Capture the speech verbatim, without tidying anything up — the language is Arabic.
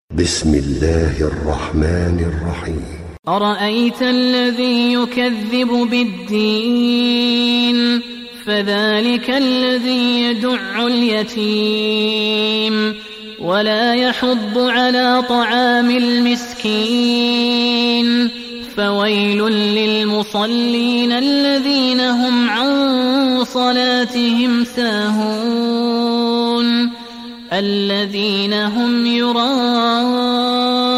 بسم الله الرحمن الرحيم. أرأيت الذي يكذب بالدين فذلك الذي يدع اليتيم ولا يحض على طعام المسكين فويل للمصلين الذين هم عن صلاتهم ساهون الذين هم يراءون